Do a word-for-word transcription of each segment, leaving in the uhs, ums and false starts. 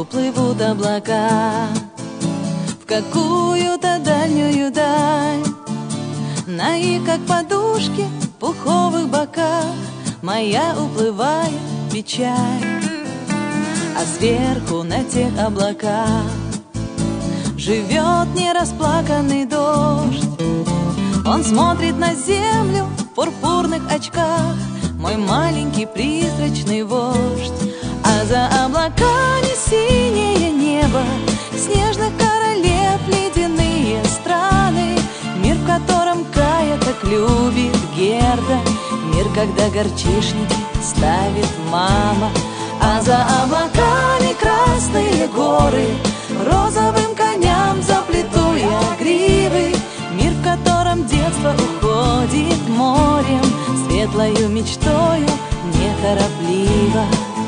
уплывут облака в какую-то дальнюю даль. На их, как подушки, пуховых боках моя уплывает печаль. А сверху на тех облаках живет нерасплаканный дождь. Он смотрит на землю в пурпурных очках, мой маленький призрачный вождь. А за облаками синее небо, снежных королев ледяные страны. Мир, в котором Кая так любит Герда, мир, когда горчишники ставит мама. А за облаками красные горы, розовым коням заплету я гривы. Мир, в котором детство уходит морем, светлою мечтою неторопливо.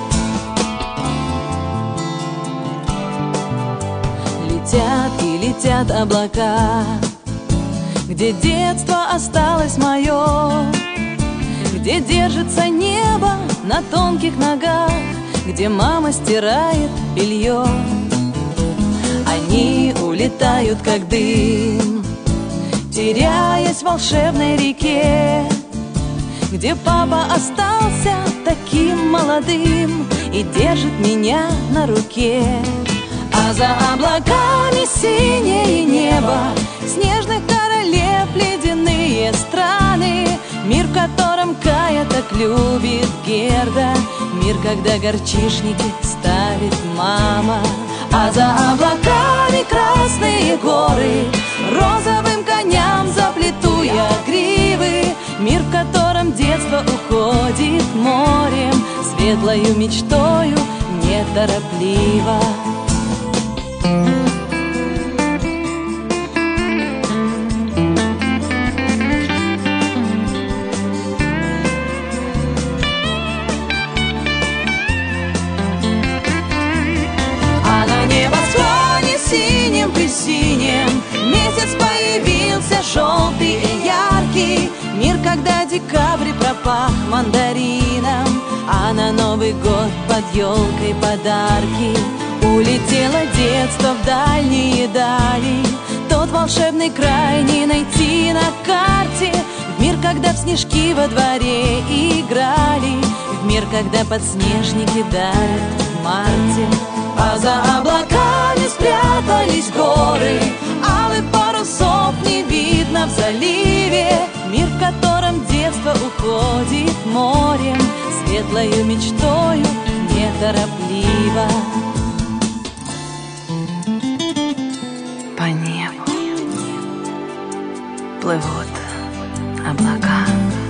Летят и летят облака, где детство осталось мое, где держится небо на тонких ногах, где мама стирает белье. Они улетают, как дым, теряясь в волшебной реке, где папа остался таким молодым и держит меня на руке. А за облаками синее небо, снежных королев ледяные страны. Мир, в котором Кая так любит Герда, мир, когда горчишники ставит мама. А за облаками красные горы, розовым коням заплету я гривы. Мир, в котором детство уходит морем, светлою мечтою неторопливо. А на небосклоне синим при синем месяц появился желтый и яркий. Мир, когда декабрь пропах мандарином, а на Новый год под елкой подарки. Улетело детство в дальние дали, тот волшебный край не найти на карте. В мир, когда в снежки во дворе играли, в мир, когда подснежники дарят в марте. А за облаками спрятались горы, алых парусов не видно в заливе. Мир, в котором детство уходит морем, светлою мечтою неторопливо. По небу плывут облака.